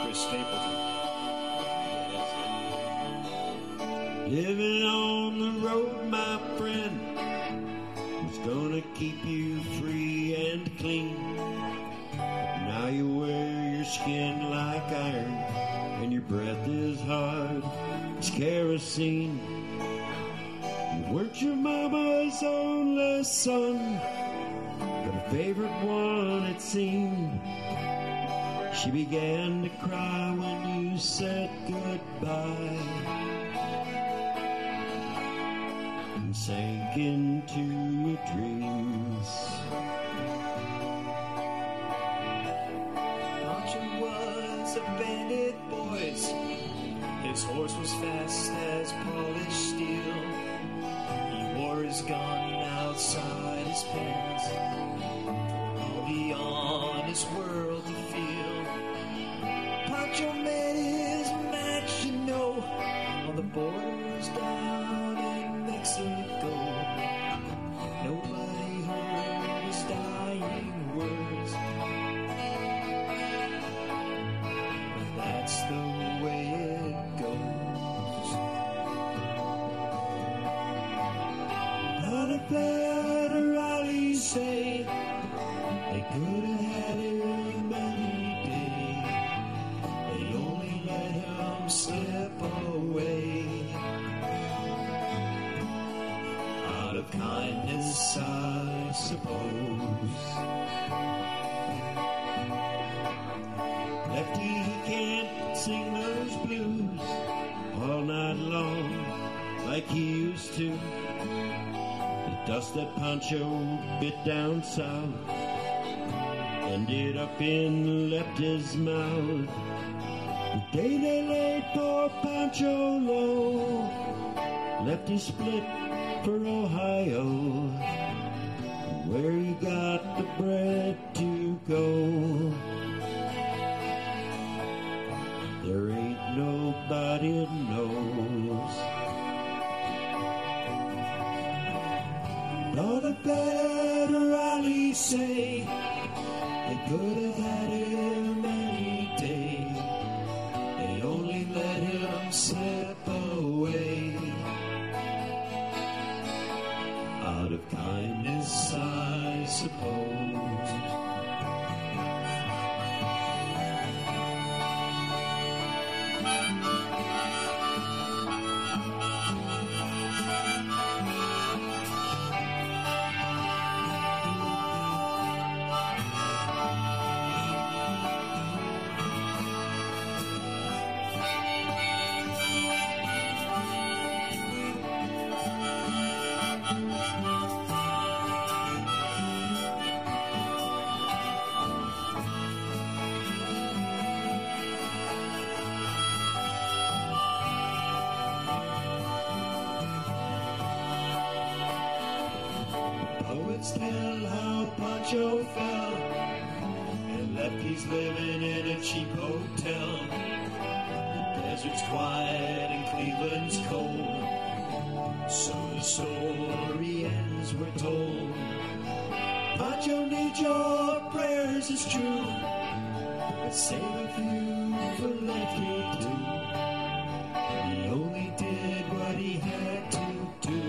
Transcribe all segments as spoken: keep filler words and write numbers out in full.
Troy Stapleton. Living on the road, my friend, was gonna keep you free and clean. But now you wear your skin like iron, and your breath is hard as kerosene. You weren't your mama's only son, but a favorite one it seemed. She began to cry when you said goodbye, and sank into your dreams. Pancho was a bandit, boys. His horse was fast as polished steel. He wore his gun outside his pants, all beyond his world to feel. Pancho met his match, you know, on the borders down in Mexico. Nobody heard his dying words, but that's the way it goes. Not a federale say they could have had him any day. They only let him slip away. Out of kindness, I suppose. Lefty, he can't sing those blues all night long like he used to. The dust that Pancho bit down south ended up in Lefty's mouth. The day they laid poor Pancho low, Lefty split for Ohio, where he got the bread to go. There ain't nobody knows. All the federale say they could have had him any day. They only let him slip away. Out of kindness, I suppose. Poets tell how Pancho fell and Lefty's living in a cheap hotel. The desert's quiet and Cleveland's cold, so the story ends, we're told. Pancho needs your prayers, it's true, but save a few for Lefty too. He only did what he had to do.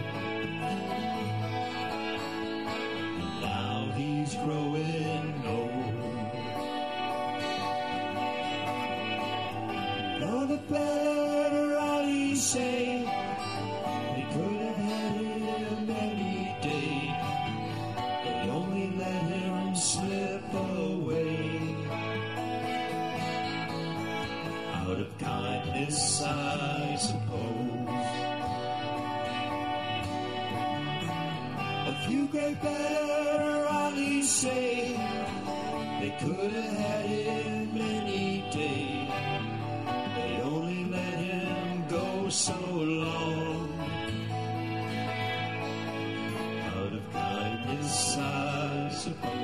He's growing old. All the federale say they could have had him any day. They only let him slip away. Out of kindness, I suppose. A few great federale say they could have had him any day. They only let him go so long. Out of kindness, I suppose.